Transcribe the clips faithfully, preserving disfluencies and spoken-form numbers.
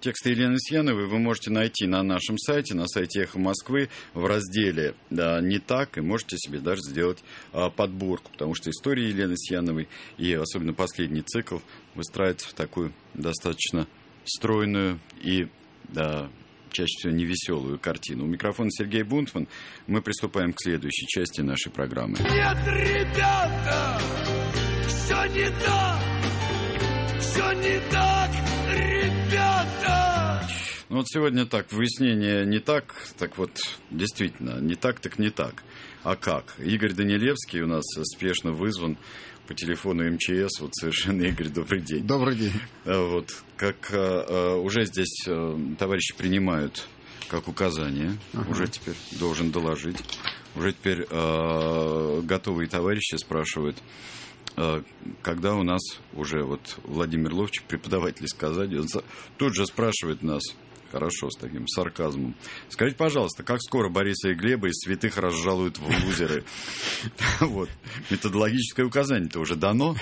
тексты Елены Сьяновой вы можете найти на нашем сайте, на сайте «Эхо Москвы» в разделе да, «Не так», и можете себе даже сделать а, подборку, потому что история Елены Сьяновой и особенно последний цикл выстраивается в такую достаточно стройную и да, чаще всего невеселую картину. У микрофона Сергей Бунтман. Мы приступаем к следующей части нашей программы. Нет, ребята, все не так, все не так, ребята. Ну вот сегодня так, выяснение не так, так вот, действительно, не так, так не так. А как? Игорь Данилевский у нас спешно вызван по телефону эм че эс. Вот совершенно, Игорь, добрый день. Добрый день. Вот, как а, уже здесь а, товарищи принимают как указание, ага. уже теперь должен доложить, уже теперь а, готовые товарищи спрашивают, а, когда у нас уже вот Владимир Ловчик, преподаватель из Казани, он тут же спрашивает нас, хорошо, с таким сарказмом. Скажите, пожалуйста, как скоро Бориса и Глеба из святых разжалуют в лузеры? Вот. Методологическое указание-то уже дано.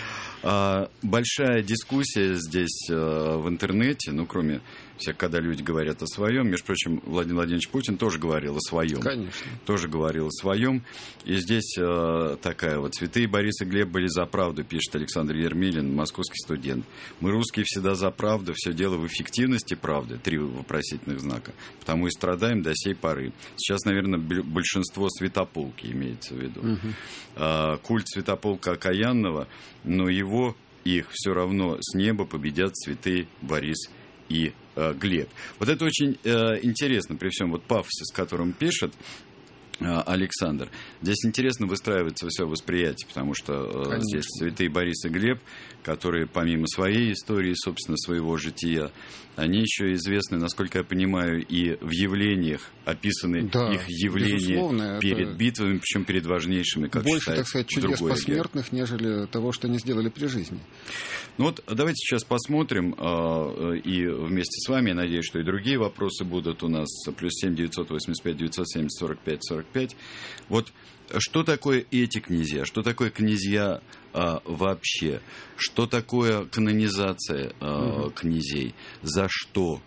Большая дискуссия здесь в интернете, ну, кроме всех, когда люди говорят о своем. Между прочим, Владимир Владимирович Путин тоже говорил о своем. Конечно. Тоже говорил о своем. И здесь э, такая вот. Святые Борис и Глеб были за правду, пишет Александр Ермилин, московский студент. Мы, русские, всегда за правду. Все дело в эффективности правды. Три вопросительных знака. Потому и страдаем до сей поры. Сейчас, наверное, большинство святополки имеется в виду. Угу. Э, культ святополка окаянного, но его, их все равно с неба победят святые Борис и э, Глеб. Вот это очень э, интересно, при всем вот пафосе, с которым пишет э, Александр. Здесь интересно выстраивается все восприятие, потому что э, здесь святые Борис и Глеб, которые помимо своей истории, собственно, своего жития, они еще известны, насколько я понимаю, и в явлениях, описаны да, их явления перед битвами, причем перед важнейшими, как больше, считает, так сказать, чудес посмертных, нежели того, что они сделали при жизни. Ну вот давайте сейчас посмотрим, э, и вместе с вами, я надеюсь, что и другие вопросы будут у нас, плюс семь девятьсот восемьдесят пять девятьсот семьдесят сорок пять сорок пять. Вот что такое эти князья, что такое князья а, вообще, что такое канонизация а, угу. князей, за что,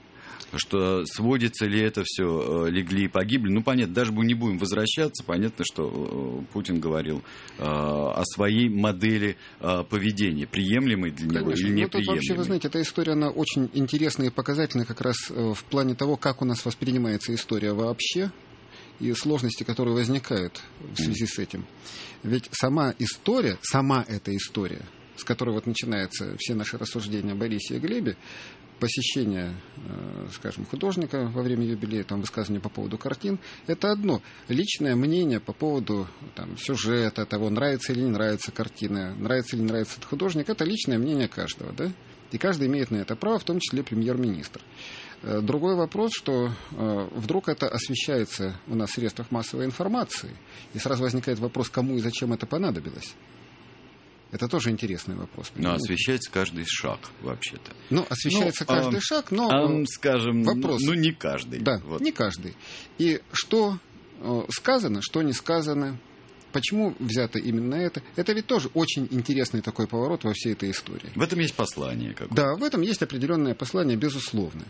что сводится ли это все, легли и погибли. Ну, понятно, даже мы не будем возвращаться, понятно, что Путин говорил а, о своей модели а, поведения, приемлемой для него Конечно. или неприемлемой. Ну, тут вообще, вы знаете, эта история, она очень интересная и показательная как раз в плане того, как у нас воспринимается история вообще, и сложности, которые возникают в связи с этим. Ведь сама история, сама эта история, с которой вот начинаются все наши рассуждения о Борисе и Глебе, посещение, скажем, художника во время юбилея, там, высказывания по поводу картин, это одно. Личное мнение по поводу там, сюжета, того, нравится или не нравится картина, нравится или не нравится этот художник, это личное мнение каждого, да? И каждый имеет на это право, в том числе премьер-министр. Другой вопрос, что э, вдруг это освещается у нас в средствах массовой информации, и сразу возникает вопрос, кому и зачем это понадобилось. Это тоже интересный вопрос. Но освещается каждый шаг, вообще-то. Ну, освещается ну, каждый а, шаг, но... А, скажем, вопрос. Ну, не каждый. Да, вот. Не каждый. И что э, сказано, что не сказано, почему взято именно это, это ведь тоже очень интересный такой поворот во всей этой истории. В этом есть послание какое-то. Да, в этом есть определенное послание, безусловно.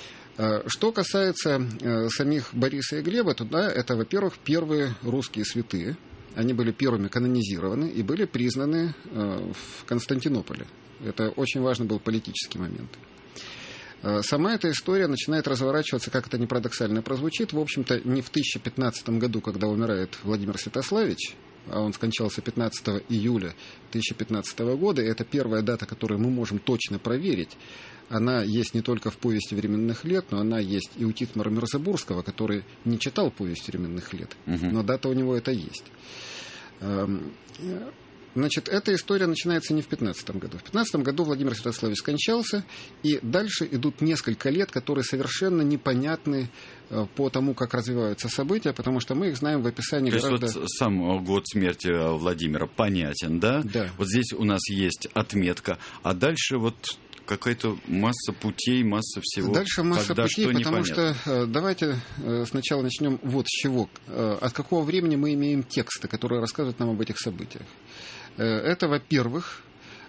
Что касается э, самих Бориса и Глеба, то да, это, во-первых, первые русские святые. Они были первыми канонизированы и были признаны э, в Константинополе. Это очень важный был политический момент. Э, сама эта история начинает разворачиваться, как это ни парадоксально прозвучит, в общем-то, не в тысяча пятнадцатом году, когда умирает Владимир Святославич, а он скончался пятнадцатого июля тысяча пятнадцатого года, и это первая дата, которую мы можем точно проверить. Она есть не только в «Повести временных лет», но она есть и у Титмара Мирзабурского, который не читал «Повесть временных лет», угу. но дата у него это есть. Значит, эта история начинается не в пятнадцатом году. В пятнадцатом году Владимир Святославич скончался, и дальше идут несколько лет, которые совершенно непонятны по тому, как развиваются события, потому что мы их знаем в описании. То гораздо... есть вот сам год смерти Владимира понятен, да? Да. Вот здесь у нас есть отметка, а дальше вот какая-то масса путей, масса всего. Дальше масса Когда путей, что потому непонятно. что давайте сначала начнем вот с чего. От какого времени мы имеем тексты, которые рассказывают нам об этих событиях? Это, во-первых,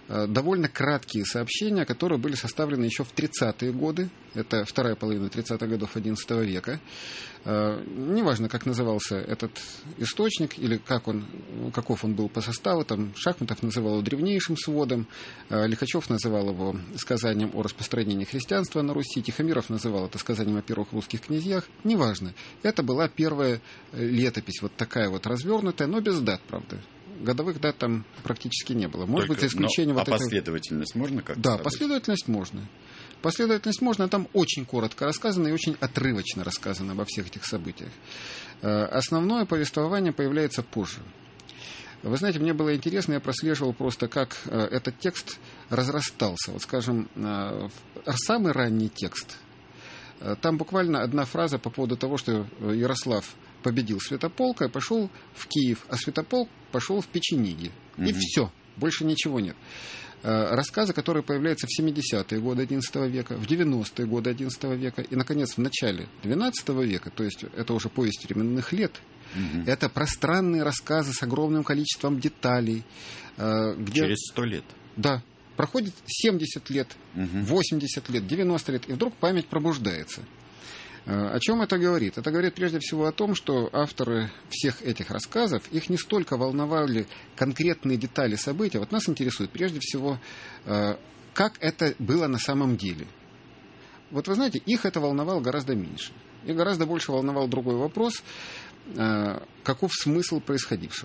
довольно краткие сообщения, которые были составлены еще в тридцатые годы. Это вторая половина тридцатых годов одиннадцатого века. Неважно, как назывался этот источник или как он, каков он был по составу. Там Шахматов называл его древнейшим сводом, Лихачев называл его сказанием о распространении христианства на Руси, Тихомиров называл это сказанием о первых русских князьях. Неважно. Это была первая летопись, вот такая вот развернутая, но без дат, правда. Годовых дат там практически не было. Может Только, быть, за исключением... Но, вот а этой... последовательность можно как-то? Да, сказать? последовательность можно. Последовательность можно, там очень коротко рассказано и очень отрывочно рассказано обо всех этих событиях. Основное повествование появляется позже. Вы знаете, мне было интересно, я прослеживал просто, как этот текст разрастался. Вот, скажем, самый ранний текст, там буквально одна фраза по поводу того, что Ярослав победил Святополка и пошел в Киев, а Святополк пошел в Печениги. Mm-hmm. И все, больше ничего нет. Рассказы, которые появляются в семидесятые годы одиннадцатого века, в девяностые годы одиннадцатого века и, наконец, в начале двенадцатого века, то есть это уже повесть временных лет, mm-hmm. это пространные рассказы с огромным количеством деталей. Где... Через сто лет. Да. Проходит семьдесят лет, mm-hmm. восемьдесят лет, девяносто лет, и вдруг память пробуждается. О чем это говорит? Это говорит прежде всего о том, что авторы всех этих рассказов, их не столько волновали конкретные детали события. Вот нас интересует прежде всего, как это было на самом деле. Вот вы знаете, их это волновало гораздо меньше. Их гораздо больше волновал другой вопрос, каков смысл происходившего.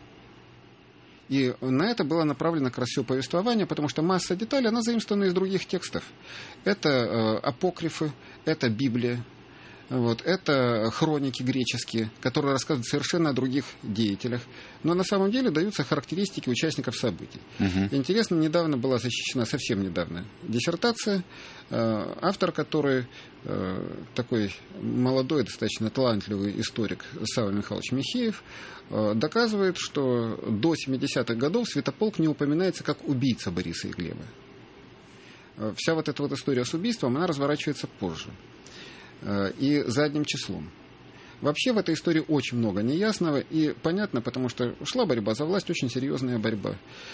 И на это было направлено как раз все повествование, потому что масса деталей, она заимствована из других текстов. Это э, апокрифы, это Библия, вот, это хроники греческие, которые рассказывают совершенно о других деятелях. Но на самом деле даются характеристики участников событий. Uh-huh. Интересно, недавно была защищена, совсем недавно, диссертация, э, автор которой э, такой молодой, достаточно талантливый историк Савва Михайлович Михеев, э, доказывает, что до семидесятых годов Святополк не упоминается как убийца Бориса и Глеба. Э, вся вот эта вот история с убийством, она разворачивается позже. И задним числом. Вообще в этой истории очень много неясного, и понятно, потому что шла борьба за власть, очень серьезная борьба.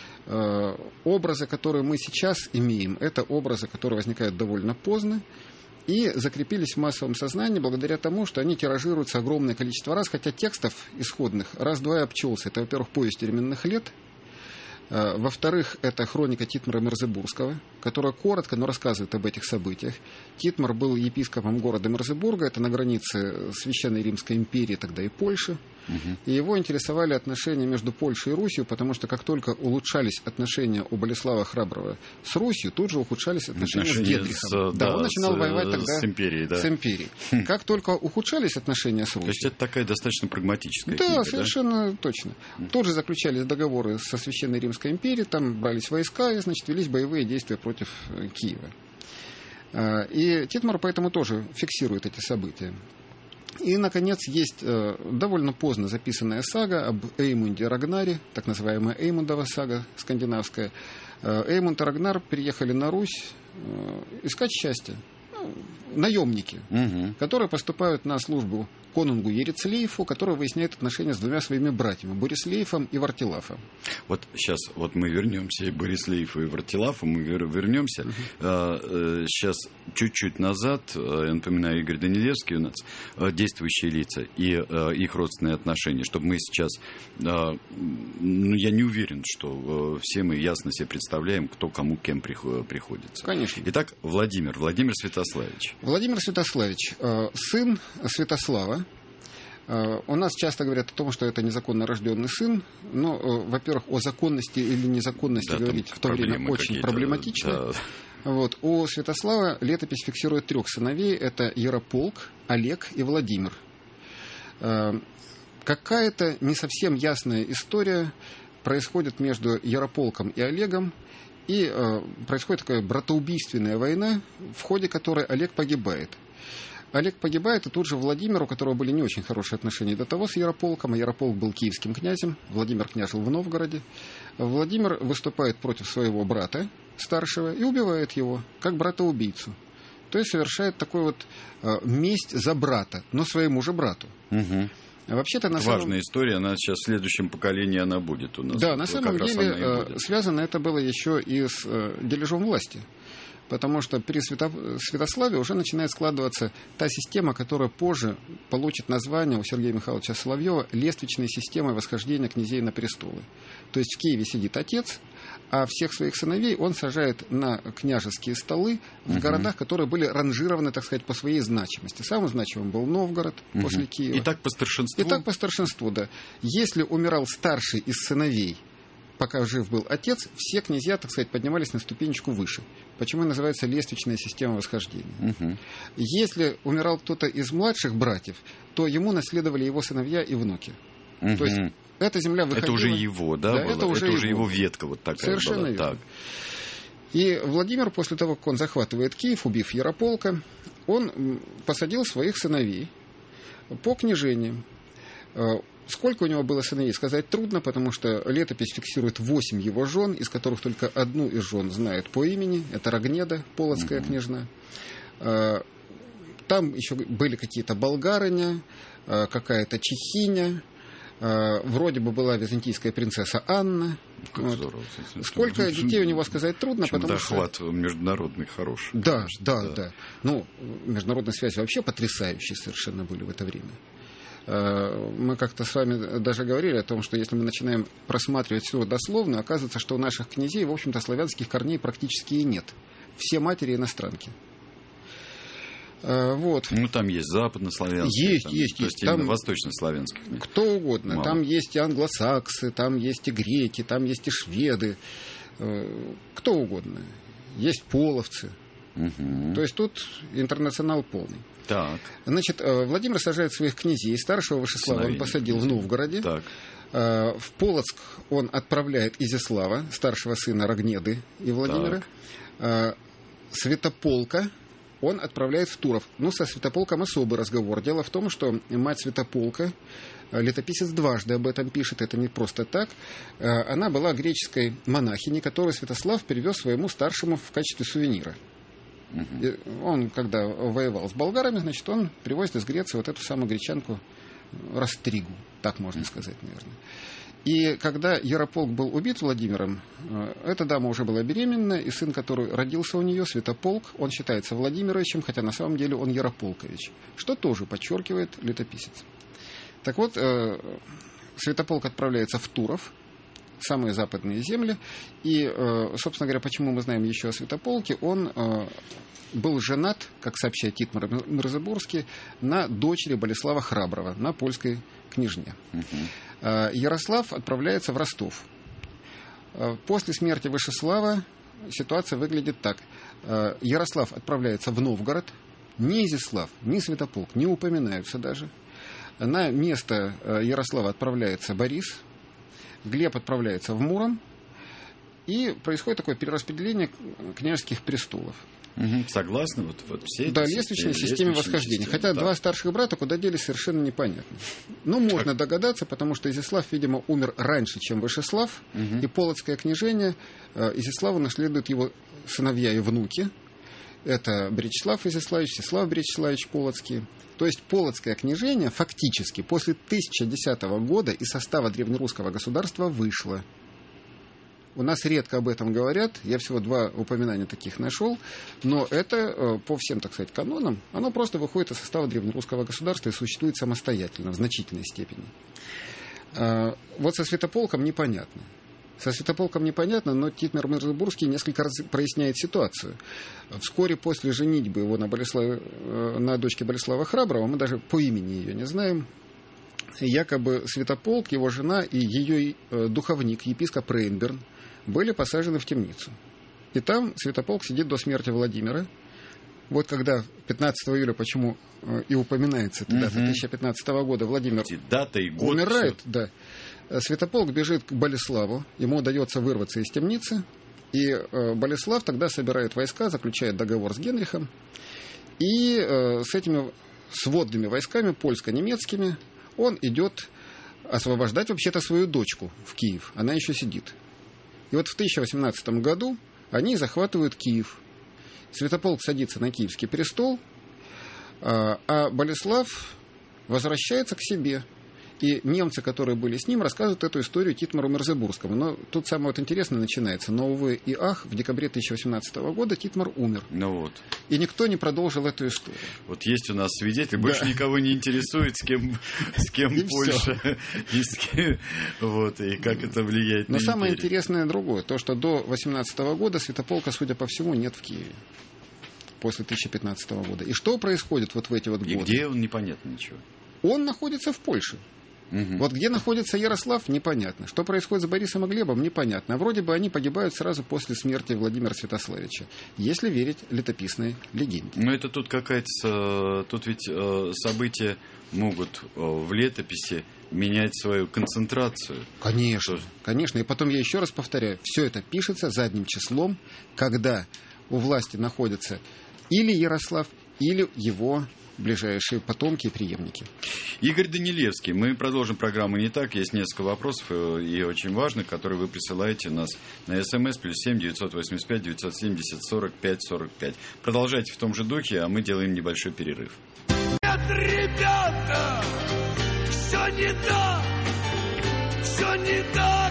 Образы, которые мы сейчас имеем, это образы, которые возникают довольно поздно, и закрепились в массовом сознании благодаря тому, что они тиражируются огромное количество раз, хотя текстов исходных раз-два и обчелся. Это, во-первых, повесть временных лет. Во-вторых, это хроника Титмара Мерзебургского, которая коротко, но рассказывает об этих событиях. Титмар был епископом города Мерзебурга, это на границе Священной Римской империи, тогда и Польши. Угу. И его интересовали отношения между Польшей и Русью, потому что как только улучшались отношения у Болеслава Храброго с Русью, тут же ухудшались отношения, отношения с Генрихом. С, да, да, он начинал с, воевать тогда с империей. Да. С империей. Как только ухудшались отношения с Русью... То есть это такая достаточно прагматическая да, книга, совершенно да? точно. Тут же заключались договоры со Священной Римской империей, там брались войска и, значит, велись боевые действия против Киева. И Титмар поэтому тоже фиксирует эти события. И, наконец, есть довольно поздно записанная сага об Эймунде Рагнаре, так называемая Эймундова сага скандинавская. Эймунд и Рагнар переехали на Русь искать счастья. Наемники, угу. которые поступают на службу конунгу Ерицлейфу, который выясняет отношения с двумя своими братьями, Борислейфом и Вартилафом. Вот сейчас вот мы вернемся, и Борислейфу, и Вартилафу, мы вернемся. Угу. А, сейчас чуть-чуть назад, я напоминаю, Игорь Данилевский у нас, действующие лица и а, их родственные отношения, чтобы мы сейчас, а, ну, я не уверен, что а, все мы ясно себе представляем, кто кому кем приходится. Конечно. Итак, Владимир, Владимир Святославич. Владимир Святославич, сын Святослава. У нас часто говорят о том, что это незаконно рожденный сын, но, во-первых, о законности или незаконности да, говорить в то время очень проблематично. Да. Вот. У Святослава летопись фиксирует трех сыновей, это Ярополк, Олег и Владимир. Какая-то не совсем ясная история происходит между Ярополком и Олегом, и происходит такая братоубийственная война, в ходе которой Олег погибает. Олег погибает, и тут же Владимир, у которого были не очень хорошие отношения до того с Ярополком, а Ярополк был киевским князем, Владимир княжил в Новгороде. Владимир выступает против своего брата старшего и убивает его, как брата-убийцу. То есть совершает такой вот э, месть за брата, но своему же брату. Угу. А вообще-то на Важная самом... история, она сейчас в следующем поколении она будет у нас. Да, вот, на как самом раз деле она и будет. связано это было еще и с э, дележом власти. Потому что при Свято... Святославе уже начинает складываться та система, которая позже получит название у Сергея Михайловича Соловьева лествичной системой восхождения князей на престолы. То есть в Киеве сидит отец, а всех своих сыновей он сажает на княжеские столы в угу. городах, которые были ранжированы, так сказать, по своей значимости. Самым значимым был Новгород угу. после Киева. И так по старшинству? И так по старшинству, да. Если умирал старший из сыновей, пока жив был отец, все князья, так сказать, поднимались на ступенечку выше. Почему и называется лествичная система восхождения. Угу. Если умирал кто-то из младших братьев, то ему наследовали его сыновья и внуки. Угу. То есть эта земля выходила... Это уже его, да? Да, было? это уже, это уже его. его ветка вот такая. Совершенно была. верно. Так. И Владимир, после того, как он захватывает Киев, убив Ярополка, он посадил своих сыновей по княжениям. Сколько у него было сыновей, сказать трудно, потому что летопись фиксирует восемь его жен, из которых только одну из жен знает по имени. Это Рогнеда, полоцкая mm-hmm. княжна. Там еще были какие-то болгарыня, какая-то чехиня. Вроде бы была византийская принцесса Анна. Как вот. Здорово. Сколько детей у него сказать трудно, потому охват что... международный хороший. Да, конечно, да, да, да. Ну, международные связи вообще потрясающие совершенно были в это время. Мы как-то с вами даже говорили о том, что если мы начинаем просматривать все дословно, оказывается, что у наших князей, в общем-то, славянских корней практически и нет. Все матери иностранки. Вот. Ну, там есть западнославянские. Есть, там, есть, то есть. есть именно восточнославянских. Кто угодно. Мало. Там есть и англосаксы, там есть и греки, там есть и шведы. Кто угодно. Есть половцы. Угу. То есть тут интернационал полный. Так. Значит, Владимир сажает своих князей. Старшего Вышеслава Сыновей. Он посадил в Новгороде. Так. В Полоцк он отправляет Изяслава, старшего сына Рогнеды и Владимира. Так. Святополка он отправляет в Туров. Ну, со Святополком особый разговор. Дело в том, что мать Святополка, летописец дважды об этом пишет, это не просто так, она была греческой монахиней, которую Святослав привез своему старшему в качестве сувенира. И он, когда воевал с болгарами, значит, он привозит из Греции вот эту самую гречанку Растригу, так можно сказать, наверное. И когда Ярополк был убит Владимиром, эта дама уже была беременна, и сын, который родился у нее, Святополк, он считается Владимировичем, хотя на самом деле он Ярополкович, что тоже подчеркивает летописец. Так вот, Святополк отправляется в Туров, самые западные земли, и, собственно говоря, почему мы знаем еще о Святополке, он был женат, как сообщает Титмар Мирзабурский, на дочери Болеслава Храброго, на польской княжне. Угу. Ярослав отправляется в Ростов. После смерти Вышеслава ситуация выглядит так. Ярослав отправляется в Новгород, ни Изяслав, ни Святополк не упоминаются даже. На место Ярослава отправляется Борис, Глеб отправляется в Муром, и происходит такое перераспределение княжеских престолов. Угу. Согласны? Вот, вот все да, лестничной системе восхождения. Хотя да. два старших брата куда делись, совершенно непонятно. Ну, можно так. догадаться, потому что Изяслав, видимо, умер раньше, чем Вышеслав, угу. и Полоцкое княжение, Изяславу наследуют его сыновья и внуки. Это Бречеслав Изяславич, Всеслав Бречеславич Полоцкий. То есть Полоцкое княжение фактически после тысяча десятого года из состава древнерусского государства вышло. У нас редко об этом говорят, я всего два упоминания таких нашел, но это по всем, так сказать, канонам, оно просто выходит из состава древнерусского государства и существует самостоятельно, в значительной степени. Вот со Святополком непонятно. Со Святополком непонятно, но Титмар Мирзабурский несколько раз проясняет ситуацию. Вскоре после женитьбы его на, Болеславе, на дочке Болеслава Храброго, мы даже по имени ее не знаем, якобы Святополк, его жена и ее духовник, епископ Рейнберн, были посажены в темницу. И там Святополк сидит до смерти Владимира. Вот когда пятнадцатого июля, почему и упоминается эта дата, тысяча пятнадцатого года, Владимир дата и год умирает, все. да. Святополк бежит к Болеславу, ему удается вырваться из темницы, и Болеслав тогда собирает войска, заключает договор с Генрихом, и с этими сводными войсками, польско-немецкими, он идет освобождать вообще-то свою дочку в Киев, она еще сидит. И вот в тысяча восемнадцатом году они захватывают Киев. Святополк садится на киевский престол, а Болеслав возвращается к себе. И немцы, которые были с ним, рассказывают эту историю Титмару Мерзебургскому. Но тут самое вот интересное начинается. Но, увы и ах, в декабре тысяча восемнадцатого года Титмар умер. Ну вот. И никто не продолжил эту историю. Вот есть у нас свидетель, больше да. никого не интересует, с кем, с кем и Польша, и, с кем, вот, и как это влияет Но на самое империю. Интересное другое. То, что до восемнадцатого года Святополка, судя по всему, нет в Киеве. После тысяча пятнадцатого года. И что происходит вот в эти вот годы? И где он, непонятно ничего. Он находится в Польше. Угу. Вот где находится Ярослав, непонятно. Что происходит с Борисом и Глебом, непонятно. А вроде бы они погибают сразу после смерти Владимира Святославича, если верить летописной легенде. Но это тут какая-то... Тут ведь события могут в летописи менять свою концентрацию. Конечно, конечно. И потом я еще раз повторяю, все это пишется задним числом, когда у власти находятся или Ярослав, или его ближайшие потомки и преемники. Игорь Данилевский. Мы продолжим программу «Не так». Есть несколько вопросов, и очень важных, которые вы присылаете нас на СМС плюс семь девятьсот восемьдесят пять девятьсот семьдесят сорок пять сорок пять. Продолжайте в том же духе, а мы делаем небольшой перерыв. Нет, ребята, все не так, все не так,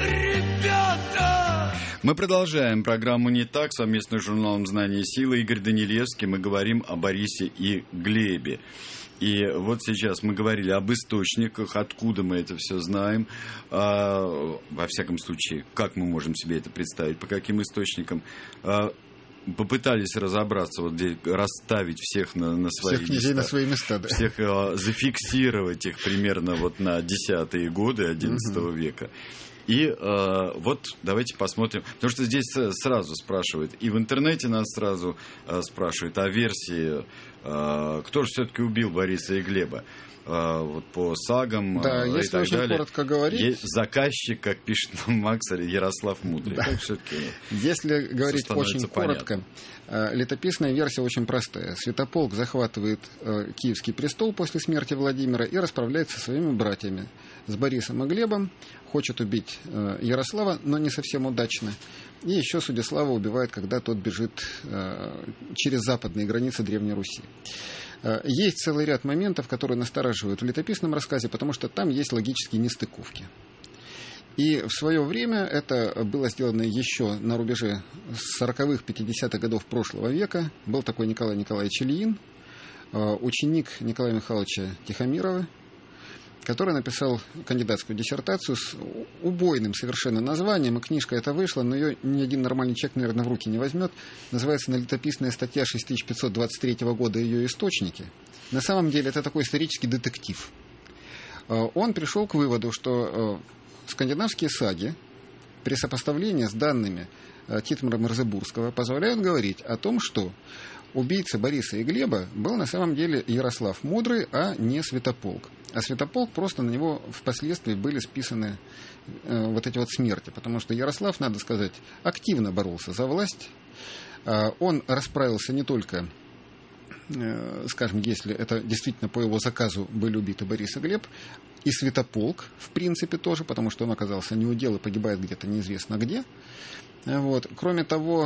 ребята. Мы продолжаем программу «Не так» совместно с журналом «Знание и сила». Игорь Данилевский. Мы говорим о Борисе и Глебе. И вот сейчас мы говорили об источниках, откуда мы это все знаем. А, во всяком случае, как мы можем себе это представить, по каким источникам. А, попытались разобраться, вот здесь, расставить всех на, на свои всех князей места. на свои места, да. Всех а, зафиксировать их примерно вот на десятые годы одиннадцатого угу. века. И э, вот давайте посмотрим, потому что здесь сразу спрашивают, и в интернете нас сразу э, спрашивают о версии, э, кто же все-таки убил Бориса и Глеба. Э, вот по сагам да, э, и если так очень далее. коротко говорить... Есть заказчик, как пишет нам Макс, Ярослав Мудрый. Да. Если говорить очень коротко, э, летописная версия очень простая. Святополк захватывает э, Киевский престол после смерти Владимира и расправляется со своими братьями, с Борисом и Глебом, хочет убить э, Ярослава, но не совсем удачно. И еще Судислава убивает, когда тот бежит э, через западные границы Древней Руси. Э, есть целый ряд моментов, которые настораживают в летописном рассказе, потому что там есть логические нестыковки. И в свое время это было сделано еще на рубеже сороковых, пятидесятых годов прошлого века. Был такой Николай Николаевич Ильин, э, ученик Николая Михайловича Тихомирова, который написал кандидатскую диссертацию с убойным совершенно названием, и книжка эта вышла, но ее ни один нормальный человек, наверное, в руки не возьмет. Называется «Летописная статья шесть тысяч пятьсот двадцать третьего года. Ее источники». На самом деле это такой исторический детектив. Он пришел к выводу, что скандинавские саги при сопоставлении с данными Титмара Мерзебургского позволяют говорить о том, что убийца Бориса и Глеба был на самом деле Ярослав Мудрый, а не Святополк. А Святополк, просто на него впоследствии были списаны э, вот эти вот смерти, потому что Ярослав, надо сказать, активно боролся за власть. Э, он расправился не только, э, скажем, если это действительно по его заказу были убиты Борис и Глеб, и Святополк, в принципе, тоже, потому что он оказался неудел и погибает где-то неизвестно где. Вот. Кроме того,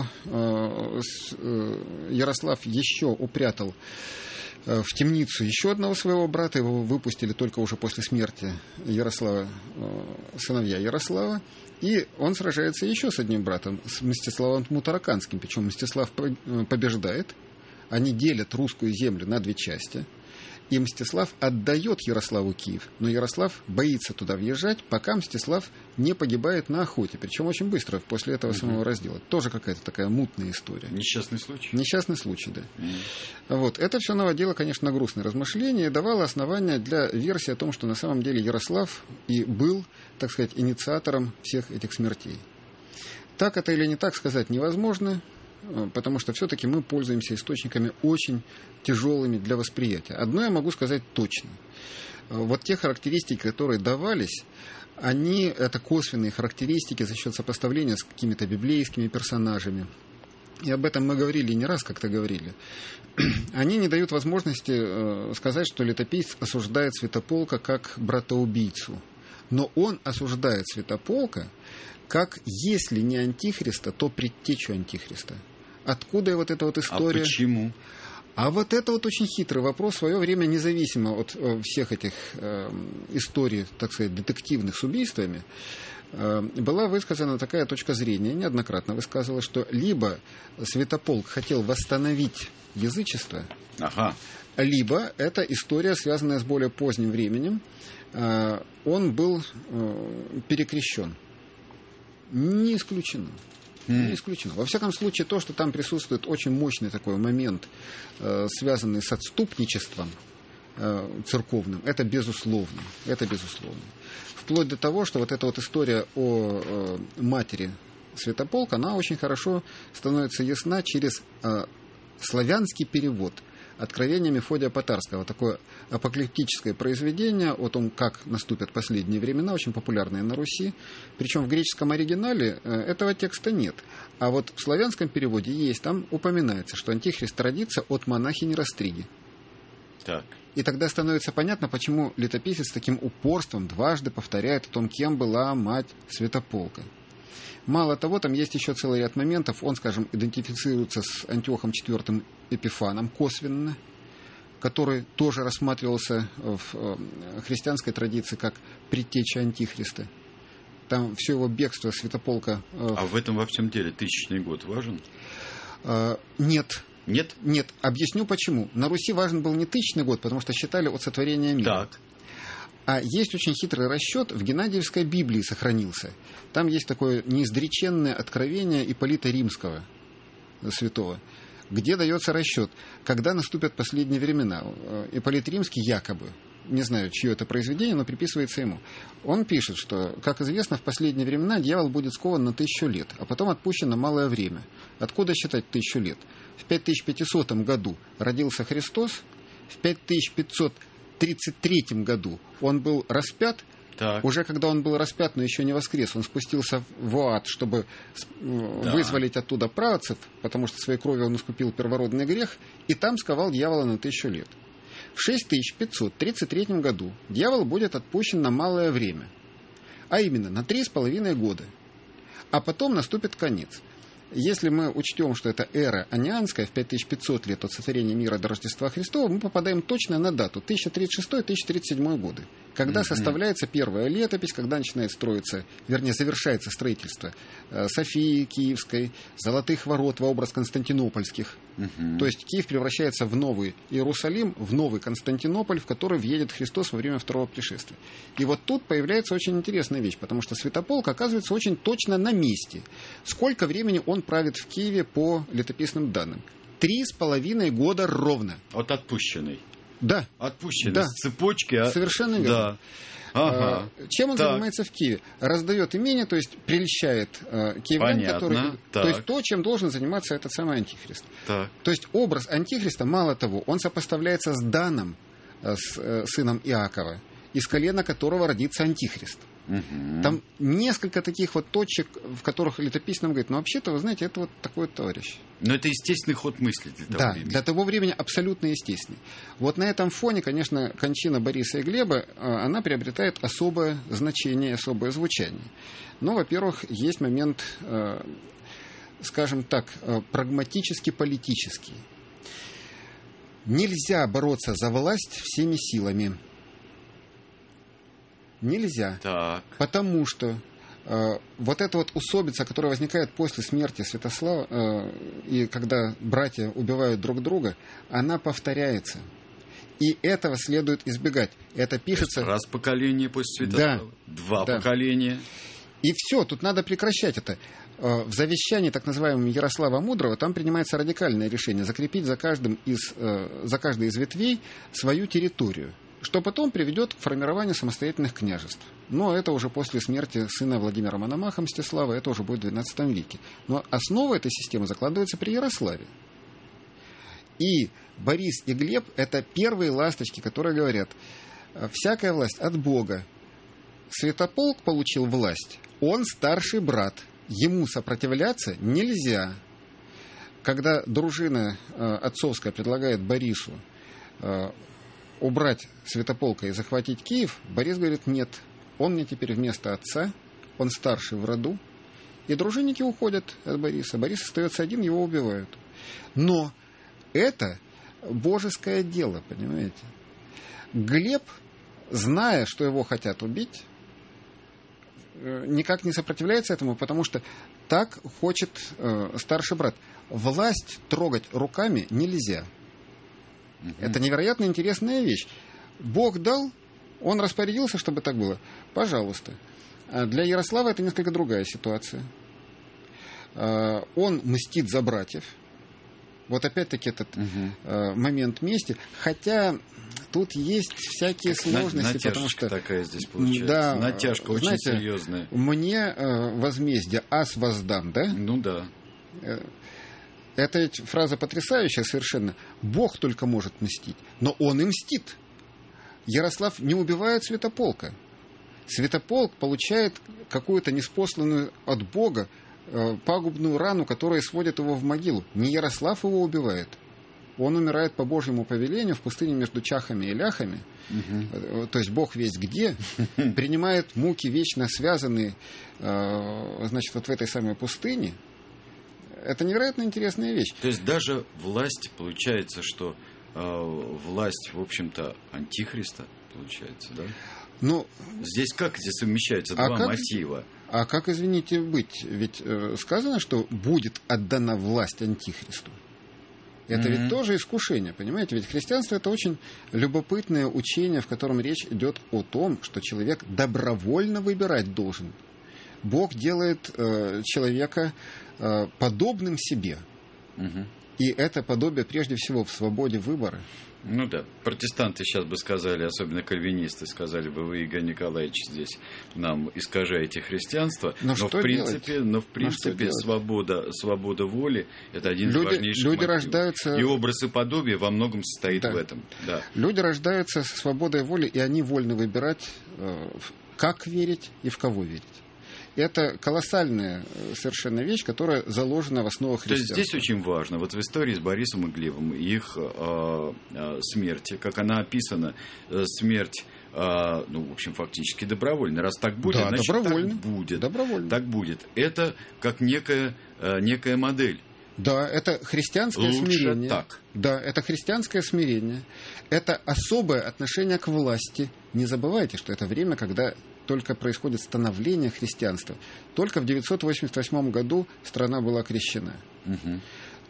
Ярослав еще упрятал в темницу еще одного своего брата. Его выпустили только уже после смерти Ярослава, сыновья Ярослава. И он сражается еще с одним братом, с Мстиславом Мутараканским. Причем Мстислав побеждает. Они делят русскую землю на две части. И Мстислав отдает Ярославу Киев, но Ярослав боится туда въезжать, пока Мстислав не погибает на охоте. Причем очень быстро, после этого угу. самого раздела. Тоже какая-то такая мутная история. Несчастный случай. Несчастный случай, да. Угу. Вот. Это все наводило, конечно, на грустные размышления и давало основания для версии о том, что на самом деле Ярослав и был, так сказать, инициатором всех этих смертей. Так это или не так сказать невозможно, потому что все-таки мы пользуемся источниками очень тяжелыми для восприятия. Одно я могу сказать точно. Вот те характеристики, которые давались, они, это косвенные характеристики за счет сопоставления с какими-то библейскими персонажами. И об этом мы говорили не раз, как-то говорили. Они не дают возможности сказать, что летописец осуждает Святополка как братоубийцу. Но он осуждает Святополка как, если не антихриста, то предтечу антихриста. Откуда вот эта вот история? А почему? А вот это вот очень хитрый вопрос. В свое время, независимо от э, всех этих э, историй, так сказать, детективных с убийствами, э, была высказана такая точка зрения, неоднократно высказывалась, что либо Святополк хотел восстановить язычество, ага. либо это история, связанная с более поздним временем. Э, он был э, перекрещен. Не исключено. Не исключено. Во всяком случае, то, что там присутствует очень мощный такой момент, э, связанный с отступничеством э, церковным, это безусловно. Это безусловно. Вплоть до того, что вот эта вот история о э, матери Святополка, она очень хорошо становится ясна через э, славянский перевод «Откровение Мефодия Потарского». Такое апокалиптическое произведение о том, как наступят последние времена, очень популярное на Руси. Причем в греческом оригинале этого текста нет. А вот в славянском переводе есть. Там упоминается, что Антихрист родится от монахини Растриги. Так. И тогда становится понятно, почему летописец с таким упорством дважды повторяет о том, кем была мать Святополка. Мало того, там есть еще целый ряд моментов. Он, скажем, идентифицируется с Антиохом четвёртым Эпифаном косвенно, который тоже рассматривался в христианской традиции как предтеча Антихриста. Там все его бегство Святополка... А в этом во всем деле тысячный год важен? Нет. Нет? Нет. Объясню почему. На Руси важен был не тысячный год, потому что считали от сотворения мира. Так. А есть очень хитрый расчет, в Геннадиевской Библии сохранился. Там есть такое неизреченное откровение Ипполита Римского, святого, где дается расчет, когда наступят последние времена. Ипполит Римский якобы, не знаю, чье это произведение, но приписывается ему. Он пишет, что, как известно, в последние времена дьявол будет скован на тысячу лет, а потом отпущен на малое время. Откуда считать тысячу лет? В пять тысяч пятисотом году родился Христос, в пять тысяч пятьсот тридцать третьем году он был распят. Так. Уже когда он был распят, но еще не воскрес, он спустился в ад, чтобы да. вызволить оттуда праотцев, потому что своей кровью он искупил первородный грех, и там сковал дьявола на тысячу лет. В шесть тысяч пятьсот тридцать третьем году дьявол будет отпущен на малое время, а именно на три с половиной года. А потом наступит конец. Если мы учтем, что это эра анианская, в пять тысяч пятьсот лет от сотворения мира до Рождества Христова, мы попадаем точно на дату тысяча тридцать шестой — тысяча тридцать седьмой годы, когда mm-hmm. составляется первая летопись, когда начинает строиться, вернее, завершается строительство Софии Киевской, Золотых ворот во образ константинопольских. Mm-hmm. То есть Киев превращается в новый Иерусалим, в новый Константинополь, в который въедет Христос во время второго пришествия. И вот тут появляется очень интересная вещь, потому что Святополк оказывается очень точно на месте. Сколько времени он правит в Киеве по летописным данным? Три с половиной года ровно. От отпущенной. Да. Отпущенной. Да. С цепочки. А... Совершенно верно. Да. Ага. Чем он так. занимается в Киеве? Раздает имение, то есть прельщает э, киевлян, которые... Так. То есть то, чем должен заниматься этот самый Антихрист. Так. То есть образ Антихриста, мало того, он сопоставляется с Даном, э, с э, сыном Иакова, из колена которого родится Антихрист. Угу. Там несколько таких вот точек, в которых летописец нам говорит, ну вообще-то, вы знаете, это вот такой вот товарищ. Но это естественный ход мысли для того да, времени. Для того времени абсолютно естественный. Вот на этом фоне, конечно, кончина Бориса и Глеба, она приобретает особое значение, особое звучание. Ну, во-первых, есть момент, скажем так, прагматически-политический. Нельзя бороться за власть всеми силами. Нельзя. Так. Потому что э, вот эта вот усобица, которая возникает после смерти Святослава, э, и когда братья убивают друг друга, она повторяется. И этого следует избегать. Это пишется... Раз поколение после Святослава, да. два да. поколения. И все, тут надо прекращать это. Э, в завещании так называемого Ярослава Мудрого там принимается радикальное решение закрепить за каждым из, э, за каждой из ветвей свою территорию, что потом приведет к формированию самостоятельных княжеств. Но это уже после смерти сына Владимира Мономаха Мстислава, это уже будет в двенадцатом веке. Но основа этой системы закладывается при Ярославе. И Борис и Глеб – это первые ласточки, которые говорят, всякая власть от Бога. Святополк получил власть, он старший брат, ему сопротивляться нельзя. Когда дружина отцовская предлагает Борису убрать Святополка и захватить Киев, Борис говорит, нет, он мне теперь вместо отца, он старший в роду, и дружинники уходят от Бориса. Борис остается один, его убивают. Но это божеское дело, понимаете? Глеб, зная, что его хотят убить, никак не сопротивляется этому, потому что так хочет э, старший брат. Власть трогать руками нельзя. Угу. Это невероятно интересная вещь. Бог дал, он распорядился, чтобы так было. Пожалуйста. А для Ярослава это несколько другая ситуация. Э, он мстит за братьев. Вот опять-таки этот угу. э, момент мести. Хотя тут есть всякие сложности. Натяжка потому что такая здесь получается. Да, натяжка очень знаете, серьезная. Мне э, возмездие ас воздам, да? Ну да. Э, это ведь фраза потрясающая совершенно. Бог только может мстить, но он и мстит. Ярослав не убивает Святополка. Святополк получает какую-то неспосланную от Бога пагубную рану, которая сводит его в могилу. Не Ярослав его убивает. Он умирает по Божьему повелению в пустыне между чахами и ляхами. Угу. То есть Бог весь где. Принимает муки вечно связанные, значит, вот в этой самой пустыне. Это невероятно интересная вещь. То есть даже власть, получается, что власть, в общем-то, антихриста, получается, да? Ну, здесь как здесь совмещаются а два как, мотива? А как, извините, быть? Ведь э, сказано, что будет отдана власть антихристу. Это mm-hmm. ведь тоже искушение, понимаете? Ведь христианство — это очень любопытное учение, в котором речь идет о том, что человек добровольно выбирать должен. Бог делает э, человека э, подобным себе. Mm-hmm. И это подобие прежде всего в свободе выбора. Ну да, протестанты сейчас бы сказали, особенно кальвинисты, сказали бы: вы, Игорь Николаевич, здесь нам искажаете христианство. Но, но, что в принципе, делать? но в принципе свобода, свобода воли — это один люди, из важнейших люди мотивов. Рождаются... И образ и подобие во многом состоит да. в этом. Да. Люди рождаются со свободой воли, и они вольны выбирать, как верить и в кого верить. Это колоссальная совершенно вещь, которая заложена в основах христианства. То есть здесь очень важно, вот в истории с Борисом и Глебом, их э, э, смерти, как она описана, э, смерть, э, ну, в общем, фактически добровольно. Раз так будет, да, значит, добровольно. так будет. Добровольно. Так будет. Это как некая, э, некая модель. Да, это христианское Лучше смирение. Так. Да, это христианское смирение. Это особое отношение к власти. Не забывайте, что это время, когда только происходит становление христианства. Только в девятьсот восемьдесят восьмом году страна была крещена. Угу.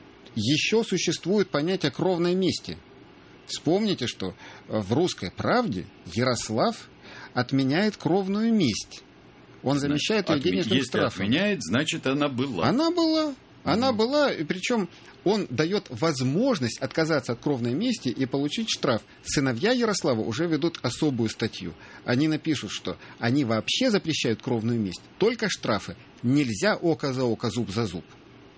Еще существует понятие кровной мести. Вспомните, что в «Русской правде» Ярослав отменяет кровную месть. Он замещает ее денежным Если штрафом. отменяет, значит, она была. Она была. Она угу. была, и причем он дает возможность отказаться от кровной мести и получить штраф. Сыновья Ярослава уже ведут особую статью. Они напишут, что они вообще запрещают кровную месть. Только штрафы. Нельзя око за око, зуб за зуб.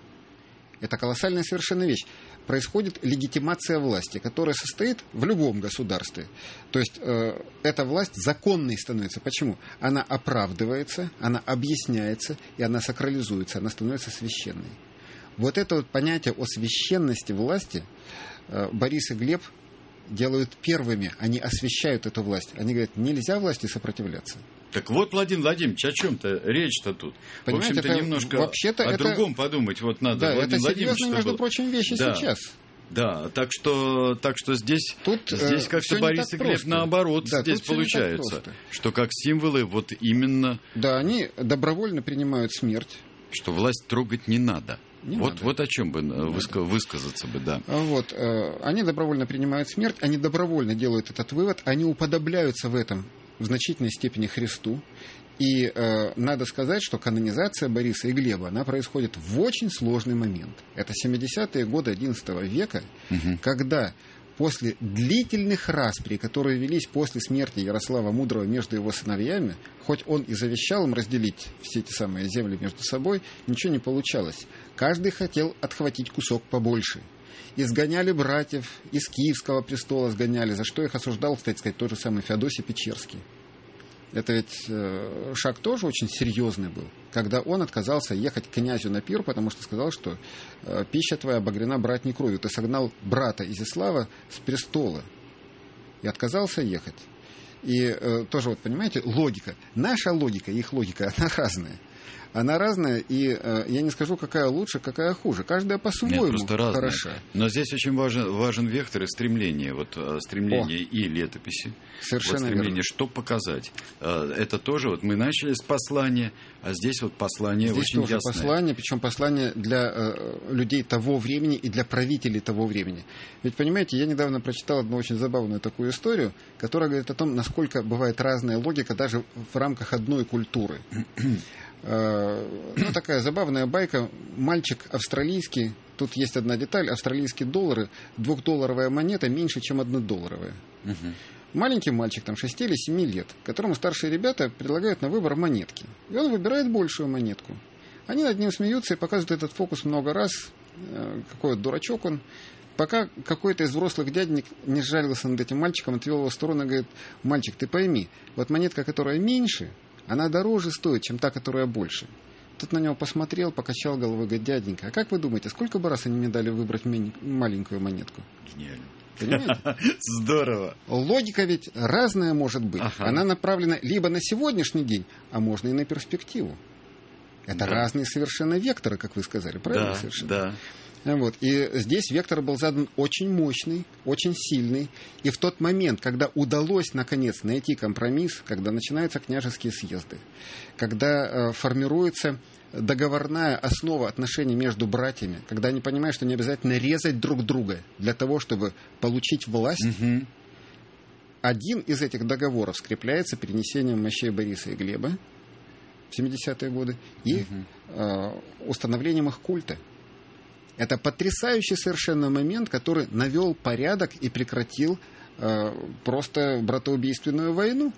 Это колоссальная совершенно вещь. Происходит легитимация власти, которая состоит в любом государстве. То есть э, эта власть законной становится. Почему? Она оправдывается, она объясняется, и она сакрализуется, она становится священной. Вот это вот понятие о священности власти э, Борис и Глеб делают первыми. Они освящают эту власть. Они говорят, нельзя власти сопротивляться. Так вот, Владимир Владимирович, о чем-то речь-то тут? Понимаете, в общем-то, это, немножко вообще-то о это, другом подумать. Вот надо, да, Владимир это серьезные, между чтобы... прочим, вещи да. сейчас. Да, так что, так что здесь, тут, здесь как-то Борис и Глеб просто. наоборот да, здесь получается, что как символы вот именно... Да, они добровольно принимают смерть. Что власть трогать не надо. Не вот, надо. вот о чем бы выска- высказаться бы, да. Вот, э, они добровольно принимают смерть, они добровольно делают этот вывод, они уподобляются в этом в значительной степени Христу. И э, надо сказать, что канонизация Бориса и Глеба, она происходит в очень сложный момент. Это семидесятые годы одиннадцатого века, угу. когда после длительных расприй, которые велись после смерти Ярослава Мудрого между его сыновьями, хоть он и завещал им разделить все эти самые земли между собой, ничего не получалось. Каждый хотел отхватить кусок побольше. Изгоняли братьев, из Киевского престола сгоняли, за что их осуждал, кстати сказать, тот же самый Феодосий Печерский. Это ведь э, шаг тоже очень серьезный был, когда он отказался ехать к князю на пир, потому что сказал, что э, пища твоя обогрена братней кровью. Ты согнал брата Изяслава с престола и отказался ехать. И э, тоже, вот понимаете, логика. Наша логика и их логика, она разная. Она разная, и э, я не скажу, какая лучше, какая хуже. Каждая по-своему Нет, просто разная. хороша. Но здесь очень важен, важен вектор и стремление. Вот стремление О, и летописи. Совершенно вот стремление, верно. что показать. Это тоже, вот мы начали с послания, а здесь вот послание здесь очень тоже ясное. Послание, причем послание для э, людей того времени и для правителей того времени. Ведь, понимаете, я недавно прочитал одну очень забавную такую историю, которая говорит о том, насколько бывает разная логика даже в рамках одной культуры. Ну, такая забавная байка. Мальчик австралийский, тут есть одна деталь, австралийские доллары, двухдолларовая монета меньше, чем однодолларовая. Угу. Маленький мальчик, там, шести или семи лет, которому старшие ребята предлагают на выбор монетки. И он выбирает большую монетку. Они над ним смеются и показывают этот фокус много раз. Какой вот дурачок он. Пока какой-то из взрослых дядь не сжалился над этим мальчиком, отвел его в сторону и говорит: мальчик, ты пойми, вот монетка, которая меньше, она дороже стоит, чем та, которая больше. Тут на него посмотрел, покачал головой, говорит: дяденька, а как вы думаете, сколько бы раз они мне дали выбрать маленькую монетку? Гениально. Понимаете? Здорово. Логика ведь разная может быть. Ага. Она направлена либо на сегодняшний день, а можно и на перспективу. Это да. разные совершенно векторы, как вы сказали, правильно? Да, совершенно? да. Вот. И здесь вектор был задан очень мощный, очень сильный. И в тот момент, когда удалось, наконец, найти компромисс, когда начинаются княжеские съезды, когда э, формируется договорная основа отношений между братьями, когда они понимают, что не обязательно резать друг друга для того, чтобы получить власть, угу. один из этих договоров скрепляется перенесением мощей Бориса и Глеба в семидесятые годы и угу. э, установлением их культа. Это потрясающий совершенно момент, который навел порядок и прекратил э, просто братоубийственную войну.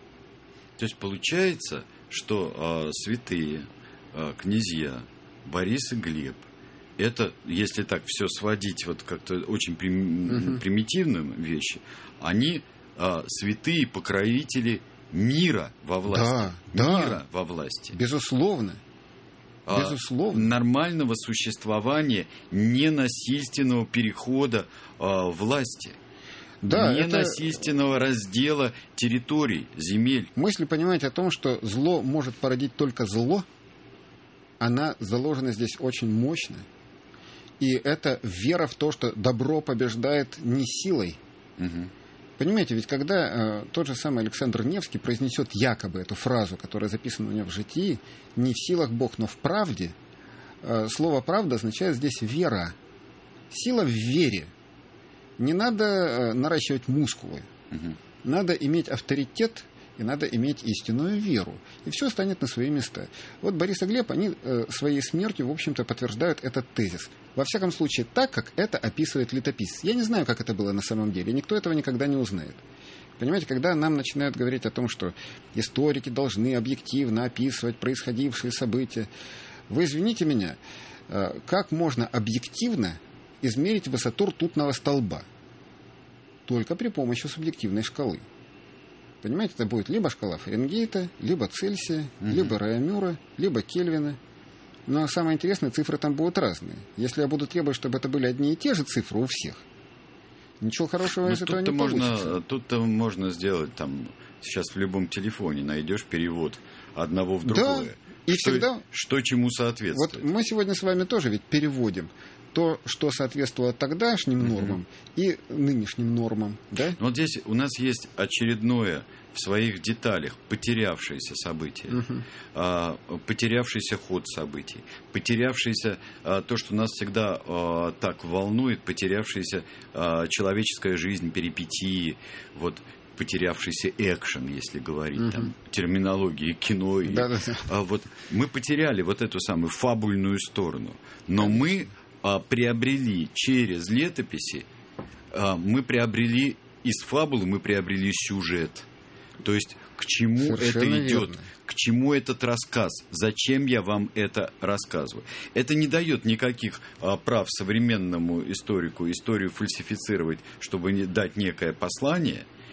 То есть получается, что э, святые э, князья Борис и Глеб, это, если так все сводить вот как-то очень прим, угу. примитивным вещи, они э, святые покровители мира во власти. Да, мира да, во власти. Безусловно. Безусловно. Нормального существования, ненасильственного перехода э, власти, да, ненасильственного это... раздела территорий, земель. Мысль, понимаете, о том, что зло может породить только зло, она заложена здесь очень мощно. И это вера в то, что добро побеждает не силой. Угу. Понимаете, ведь когда э, тот же самый Александр Невский произнесет якобы эту фразу, которая записана у него в житии, не в силах Бог, но в правде, э, слово «правда» означает здесь вера. Сила в вере. Не надо э, наращивать мускулы. Угу. Надо иметь авторитет и надо иметь истинную веру. И все станет на свои места. Вот Борис и Глеб, они э, своей смертью, в общем-то, подтверждают этот тезис. Во всяком случае, так, как это описывает летописец. Я не знаю, как это было на самом деле. Никто этого никогда не узнает. Понимаете, когда нам начинают говорить о том, что историки должны объективно описывать происходившие события, вы извините меня, э, как можно объективно измерить высоту ртутного столба? Только при помощи субъективной шкалы. Понимаете, это будет либо шкала Фаренгейта, либо Цельсия, угу. либо Реамюра, либо Кельвина. Но самое интересное, цифры там будут разные. Если я буду требовать, чтобы это были одни и те же цифры у всех, ничего хорошего из этого не можно, получится. Тут-то можно сделать, там, сейчас в любом телефоне найдешь перевод одного в другое. Да, и что, всегда... Что чему соответствует. Вот мы сегодня с вами тоже ведь переводим то, что соответствовало тогдашним нормам uh-huh. и нынешним нормам. Да? Вот здесь у нас есть очередное в своих деталях потерявшееся событие, uh-huh. а, потерявшийся ход событий, потерявшееся а, то, что нас всегда а, так волнует, потерявшаяся а, человеческая жизнь, перипетии, вот, потерявшийся экшен, если говорить uh-huh. там, терминологии кино. И, а, вот, мы потеряли вот эту самую фабульную сторону. Но мы а, приобрели через летописи, а, мы приобрели из фабулы, мы приобрели сюжет. То есть, к чему Совершенно это идет, верно. к чему этот рассказ, зачем я вам это рассказываю. Это не дает никаких а, прав современному историку историю фальсифицировать, чтобы не дать некое послание,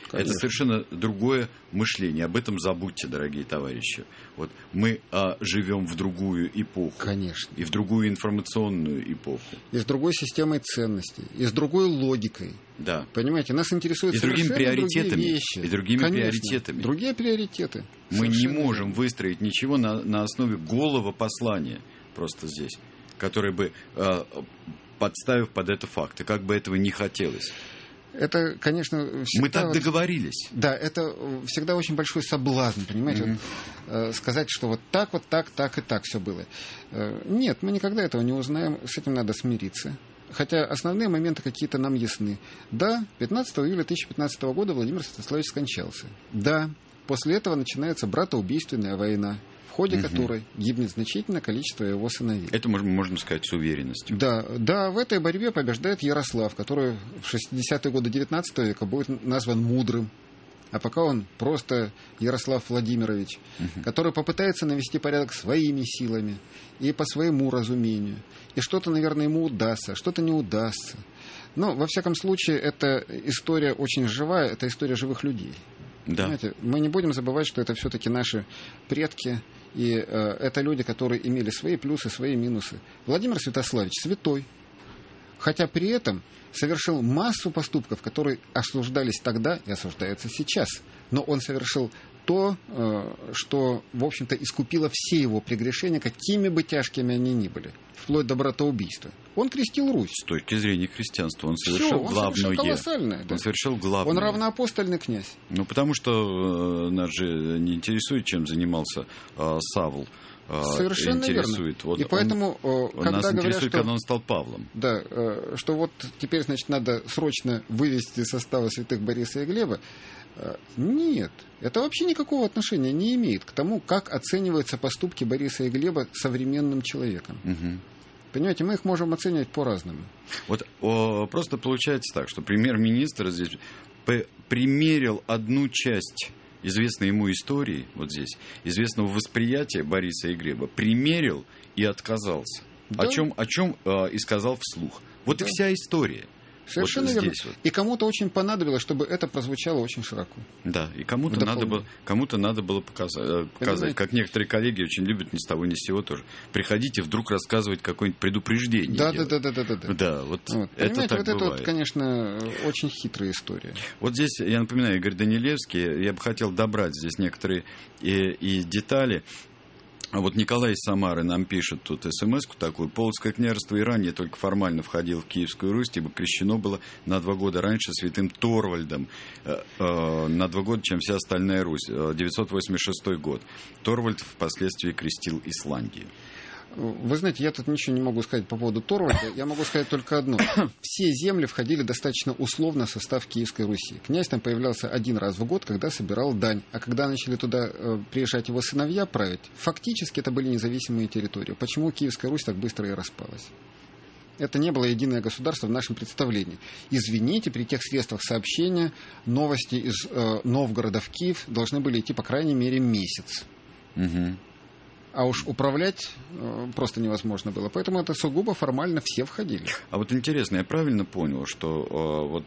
Конечно. Это совершенно другое мышление. Об этом забудьте, дорогие товарищи. Вот мы а, живем в другую эпоху. Конечно. И в другую информационную эпоху. И с другой системой ценностей, и с другой логикой. Да. Понимаете, нас интересуют и другими совершенно приоритетами, другие вещи. И другими Конечно. приоритетами. Другие приоритеты. Мы не Совершенно можем верно. выстроить ничего на, на основе голого послания просто здесь, которое бы, э, подставив под это факты, как бы этого не хотелось. Это, конечно, всегда... Мы так вот, договорились. Да, это всегда очень большой соблазн, понимаете, Mm-hmm. вот, э, сказать, что вот так, вот так, так и так все было. Э, нет, мы никогда этого не узнаем, с этим надо смириться. Хотя основные моменты какие-то нам ясны. Да, пятнадцатого июля тысяча пятнадцатого года Владимир Святославович скончался. Да, после этого начинается братоубийственная война, в ходе Угу. которой гибнет значительное количество его сыновей. Это можно, можно сказать с уверенностью. Да, да, в этой борьбе побеждает Ярослав, который в шестидесятые годы девятнадцатого века будет назван мудрым. А пока он просто Ярослав Владимирович, Угу. который попытается навести порядок своими силами и по своему разумению. И что-то, наверное, ему удастся, что-то не удастся. Но, во всяком случае, эта история очень живая, это история живых людей. Да. Понимаете, мы не будем забывать, что это все-таки наши предки, и э, это люди, которые имели свои плюсы, свои минусы. Владимир Святославич святой, хотя при этом совершил массу поступков, которые осуждались тогда и осуждаются сейчас. Но он совершил то, э, что, в общем-то, искупило все его прегрешения, какими бы тяжкими они ни были, вплоть до братоубийства. Он крестил Русь. С точки зрения христианства он Всё, совершил он главное. совершил колоссальное. Да. Он совершил главное. Он равноапостольный князь. Ну, потому что э, нас же не интересует, чем занимался э, Савл. Э, Совершенно интересует. верно. Вот И поэтому, он, когда нас говорят, интересует, что... когда он стал Павлом. Да, э, что вот теперь, значит, надо срочно вывести из состава святых Бориса и Глеба. Э, Нет, это вообще никакого отношения не имеет к тому, как оцениваются поступки Бориса и Глеба современным человеком. Угу. Понимаете, мы их можем оценивать по-разному. Вот о, просто получается так, что премьер-министр здесь п- примерил одну часть известной ему истории, вот здесь, известного восприятия Бориса и Глеба, примерил и отказался. Да. О чем, о чем э, и сказал вслух. Вот Да. и вся история. Совершенно вот верно. здесь вот. И кому-то очень понадобилось, чтобы это прозвучало очень широко. Да, и кому-то Дополню. надо было, кому-то надо было показать, э, показать, как некоторые коллеги очень любят ни с того ни с сего тоже. Приходите вдруг рассказывать какое-нибудь предупреждение. Да, да, да, да, да, да, да. Да, вот, Вот. это Понимаете, так вот это бывает. вот, конечно, очень хитрая история. Вот здесь, я напоминаю, Игорь Данилевский, я бы хотел добрать здесь некоторые и, и детали. А вот Николай из Самары нам пишет тут смс-ку такую. Полоцкое княжество и ранее только формально входило в Киевскую Русь, ибо крещено было на два года раньше святым Торвальдом, э, э, на два года, чем вся остальная Русь, э, девятьсот восемьдесят шестой год. Торвальд впоследствии крестил Исландию. Вы знаете, я тут ничего не могу сказать по поводу Торвальда. Я могу сказать только одно. Все земли входили достаточно условно в состав Киевской Руси. Князь там появлялся один раз в год, когда собирал дань. А когда начали туда э, приезжать его сыновья править, фактически это были независимые территории. Почему Киевская Русь так быстро и распалась? Это не было единое государство в нашем представлении. Извините, при тех средствах сообщения новости из э, Новгорода в Киев должны были идти по крайней мере месяц. Угу. А уж управлять э, просто невозможно было. Поэтому это сугубо формально все входили. А вот интересно, я правильно понял, что э, вот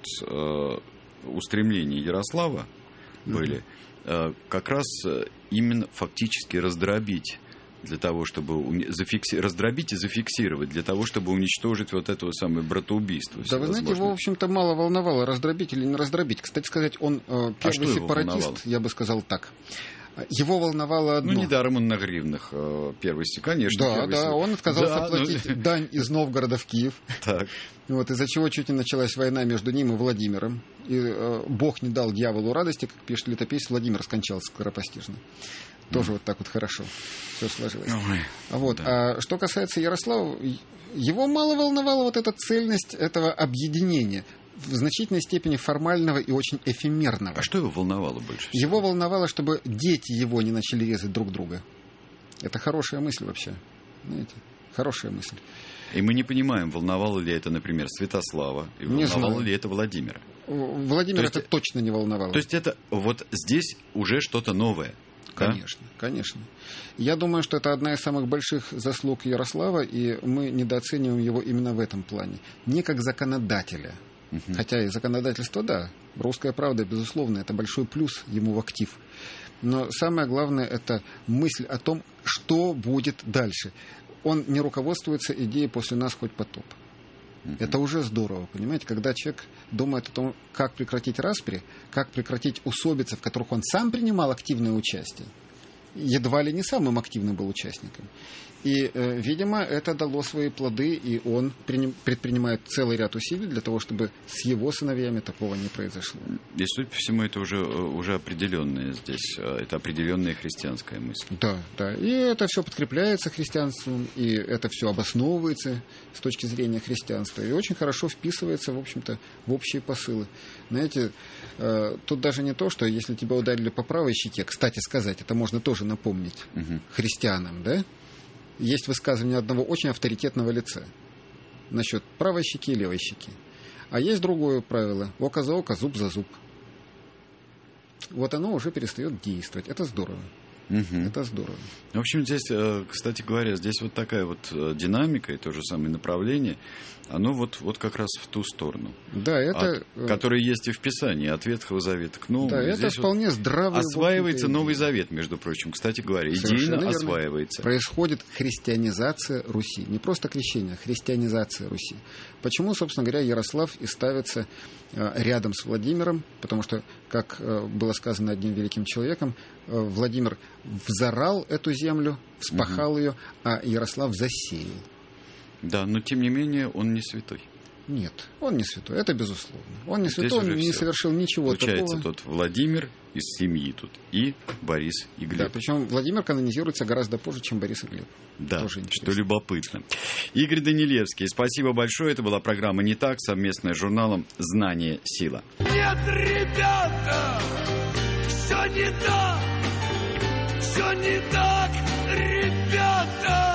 э, устремления Ярослава были э, как раз э, именно фактически раздробить для того, чтобы уни- зафикси... раздробить и зафиксировать, для того, чтобы уничтожить вот это вот самое братоубийство. Да, вы знаете, его, в общем-то, мало волновало, раздробить или не раздробить. Кстати сказать, он э, первый что его сепаратист, волновало? я бы сказал так. Его волновало одно. Ну, недаром он на гривнах э, первый, конечно. Да, первый да, се- он отказался Да, платить ну- дань из Новгорода в Киев. Так. Вот, из-за чего чуть не началась война между ним и Владимиром. И э, Бог не дал дьяволу радости, как пишет летописец, Владимир скончался скоропостижно. Тоже mm. вот так вот хорошо все сложилось. Ой, вот. да. А что касается Ярослава, его мало волновала вот эта цельность этого объединения, в значительной степени формального и очень эфемерного. А что его волновало больше всего? Его волновало, чтобы дети его не начали резать друг друга. Это хорошая мысль вообще. Знаете? Хорошая мысль. И мы не понимаем, волновало ли это, например, Святослава, и Не волновало знаю. ли это Владимира. Владимир То есть- это точно не волновало. То есть это вот здесь уже что-то новое. да? Конечно, конечно. Я думаю, что это одна из самых больших заслуг Ярослава, и мы недооцениваем его именно в этом плане. Не как законодателя, Угу. Хотя и законодательство, да. «Русская правда», безусловно, это большой плюс ему в актив. Но самое главное, это мысль о том, что будет дальше. Он не руководствуется идеей «после нас хоть потоп». Uh-huh. Это уже здорово, понимаете, когда человек думает о том, как прекратить распри, как прекратить усобицы, в которых он сам принимал активное участие, едва ли не самым активным был участником. И, э, видимо, это дало свои плоды, и он приним, предпринимает целый ряд усилий для того, чтобы с его сыновьями такого не произошло. И, судя по всему, это уже, уже определенная здесь, это определенная христианская мысль. Да, да. И это все подкрепляется христианством, и это все обосновывается с точки зрения христианства, и очень хорошо вписывается, в общем-то, в общие посылы. Знаете, э, тут даже не то, что если тебя ударили по правой щеке, кстати сказать, это можно тоже напомнить угу. христианам, да? Есть высказывание одного очень авторитетного лица насчет правой щеки и левой щеки. А есть другое правило: око за око, зуб за зуб. Вот оно уже перестает действовать. Это здорово. Угу. Это здорово. В общем, здесь, кстати говоря, здесь вот такая вот динамика и то же самое направление, оно вот, вот как раз в ту сторону. Да, это... От, которое есть и в Писании, от Ветхого Завета к Новому. Да, это вполне вот здравый... Осваивается Новый Завет, между прочим, кстати говоря, идейно верно. Осваивается. Происходит христианизация Руси. Не просто крещение, а христианизация Руси. Почему, собственно говоря, Ярослав и ставится рядом с Владимиром? Потому что, как было сказано одним великим человеком, Владимир взорал эту землю, вспахал угу. ее, а Ярослав засеял. Да, но тем не менее он не святой. Нет, он не святой, это безусловно. Он не святой, он не совершил ничего Получается, такого. Получается, тут Владимир из семьи тут и Борис и Глеб. Да, причем Владимир канонизируется гораздо позже, чем Борис и Глеб. Да, тоже что любопытно. Игорь Данилевский, спасибо большое. Это была программа «Не так», совместная с журналом «Знание. Сила». Нет, ребята, все не так, все не так, ребята.